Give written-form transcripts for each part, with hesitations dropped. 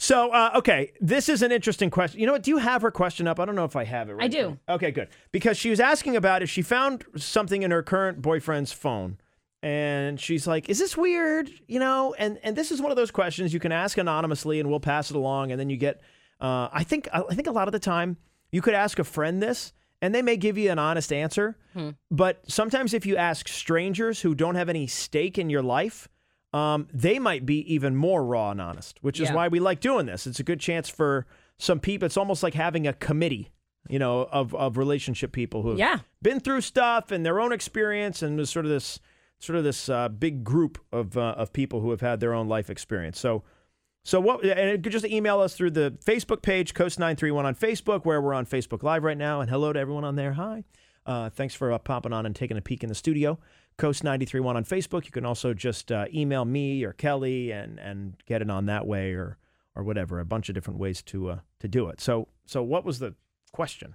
So, okay, this is an interesting question. You know what? Do you have her question up? I don't know if I have it right I do. now. Okay, good. Because she was asking about if she found something in her current boyfriend's phone. And she's like, is this weird? You know, and this is one of those questions you can ask anonymously and we'll pass it along. And then you get, I think a lot of the time you could ask a friend this and they may give you an honest answer. But sometimes if you ask strangers who don't have any stake in your life, they might be even more raw and honest, which is why we like doing this. It's a good chance for some people. It's almost like having a committee, you know, of relationship people who have been through stuff and their own experience, and there's sort of this big group of people who have had their own life experience. So what? And you could just email us through the Facebook page, Coast 931 on Facebook, where we're on Facebook Live right now. And hello to everyone on there. Hi. Thanks for popping on and taking a peek in the studio. Coast 931 on Facebook. You can also just email me or Kelly and get it on that way or whatever. A bunch of different ways to do it. So what was the question?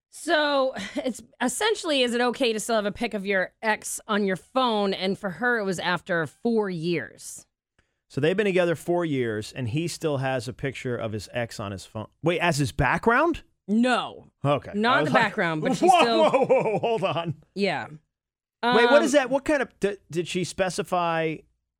So it's essentially, is it okay to still have a pic of your ex on your phone? And for her, it was after 4 years. So they've been together 4 years, and he still has a picture of his ex on his phone. Wait, as his background? No. Okay. Not in the background, but she's Whoa, hold on. Yeah. Wait, what is that? What kind of, did she specify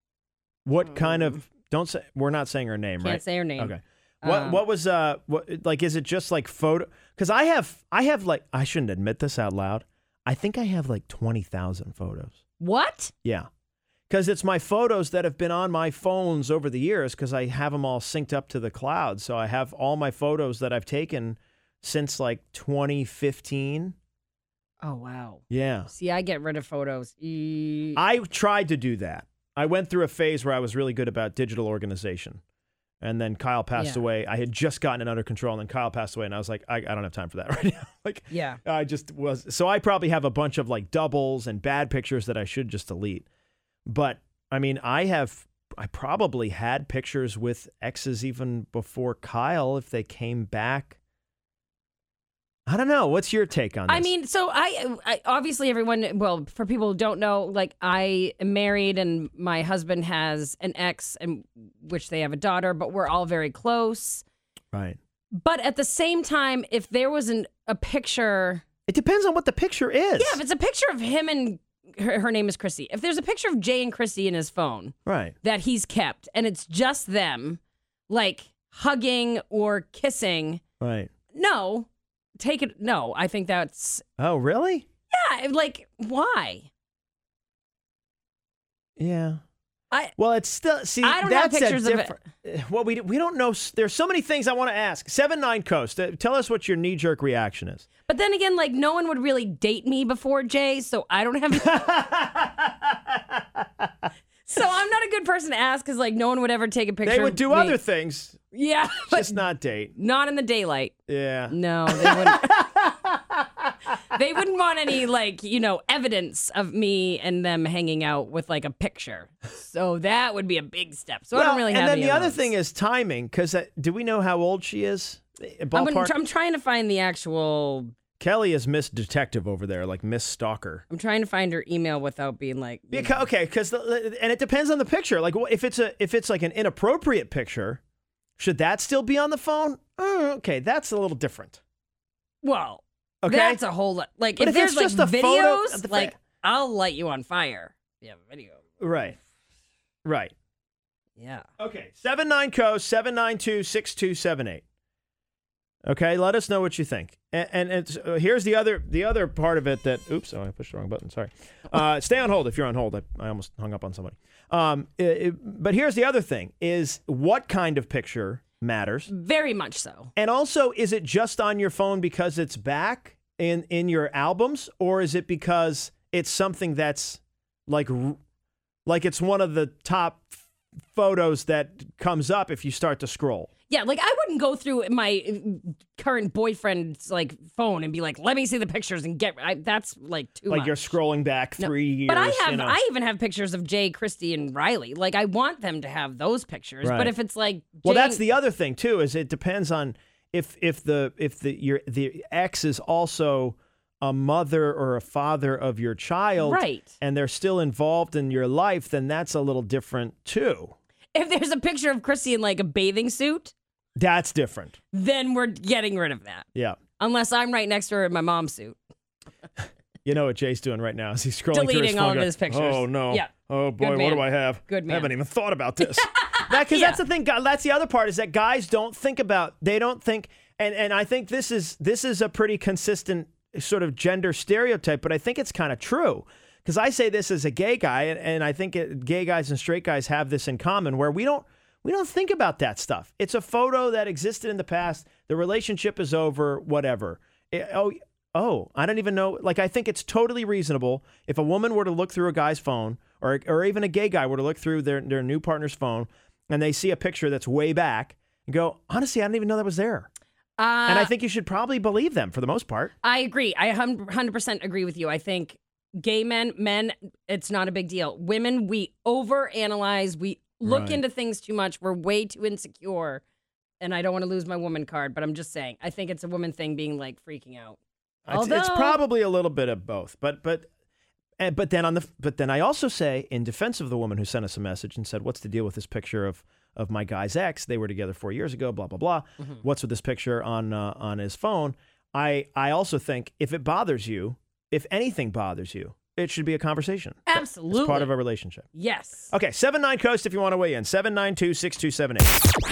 what kind of, don't say, we're not saying her name, right? Can't say her name. Okay. What was, like, is it just like photo? Because I have like, I shouldn't admit this out loud. I think I have like 20,000 photos. What? Yeah. Because it's my photos that have been on my phones over the years because I have them all synced up to the cloud. So I have all my photos that I've taken since like 2015. Oh, wow. Yeah. See, I get rid of photos. I tried to do that. I went through a phase where I was really good about digital organization. And then Kyle passed away. I had just gotten it under control, and then Kyle passed away, and I was like, I don't have time for that right now. Like, I just was. So I probably have a bunch of like doubles and bad pictures that I should just delete. But I mean, I probably had pictures with exes even before Kyle if they came back. I don't know. What's your take on this? I mean, so I obviously everyone, well, for people who don't know, like I am married and my husband has an ex and which they have a daughter, but we're all very close. Right. But at the same time, if there was a picture. It depends on what the picture is. Yeah, if it's a picture of him and her name is Chrissy. If there's a picture of Jay and Chrissy in his phone. Right. That he's kept and it's just them like hugging or kissing. Right. No. Take it. No, I think that's. Oh, really? Yeah. Like, why? Yeah. Well, it's still. See, I don't that's have pictures of it. Well, we don't know. There's so many things I want to ask. 79 Coast. Tell us what your knee-jerk reaction is. But then again, like, no one would really date me before Jay, so I don't have. So I'm not a good person to ask because, like, no one would ever take a picture. They would do of me. Other things. Yeah. Just not date. Not in the daylight. Yeah. No, they wouldn't. They wouldn't want any, like, you know, evidence of me and them hanging out with, like, a picture. So that would be a big step. So I don't really have any. And then the other thing is timing, because do we know how old she is? Ballpark? I'm trying to find the actual. Kelly is Miss Detective over there, like Miss Stalker. I'm trying to find her email without being like. Okay, because and it depends on the picture. Like, if it's like an inappropriate picture, should that still be on the phone? Okay, that's a little different. Well, okay, that's a whole lot. Like, but if there's just like a videos, photo, like I'll light you on fire. Yeah, video. Right. Yeah. Okay, 79 Coast 792-6278. Okay, let us know what you think. And it's, here's the other part of it that, oops, I pushed the wrong button, sorry. Stay on hold if you're on hold. I almost hung up on somebody. But here's the other thing, is what kind of picture matters. Very much so. And also, is it just on your phone because it's back in your albums, or is it because it's something that's like it's one of the top photos that comes up if you start to scroll? Yeah, like I wouldn't go through my current boyfriend's like phone and be like, "Let me see the pictures and get." That's like too much. Like you're scrolling back 3 years. But I even have pictures of Jay, Christy, and Riley. Like I want them to have those pictures. Right. But if it's like, well, that's the other thing too. Is it depends on if the ex is also a mother or a father of your child, right? And they're still involved in your life, then that's a little different too. If there's a picture of Christy in like a bathing suit. That's different. then we're getting rid of that. Yeah. Unless I'm right next to her in my mom's suit. You know what Jay's doing right now is he's scrolling through his Deleting phone. all of going, his pictures. Oh, no. Yeah. Oh, boy, Good what man. do I have? Good man. I haven't even thought about this. Because Yeah. that's the thing. That's the other part is that guys don't think about, they don't think, and I think this is a pretty consistent sort of gender stereotype, but I think it's kind of true. Because I say this as a gay guy, and I think gay guys and straight guys have this in common, where we don't think about that stuff. It's a photo that existed in the past. The relationship is over, whatever. I don't even know. Like, I think it's totally reasonable if a woman were to look through a guy's phone or even a gay guy were to look through their new partner's phone and they see a picture that's way back and go, honestly, I didn't even know that was there. And I think you should probably believe them for the most part. I agree. I 100% agree with you. I think gay men, it's not a big deal. Women, we overanalyze. We look Right. into things too much. We're way too insecure. And I don't want to lose my woman card, but I'm just saying. I think it's a woman thing being like freaking out. It's probably a little bit of both, but then I also say, in defense of the woman who sent us a message and said, "What's the deal with this picture of my guy's ex? They were together 4 years ago. Blah blah blah. Mm-hmm. What's with this picture on his phone?" I also think if it bothers you, if anything bothers you, it should be a conversation. Absolutely. It's part of a relationship. Yes. Okay, 79 Coast if you want to weigh in. 792-6278.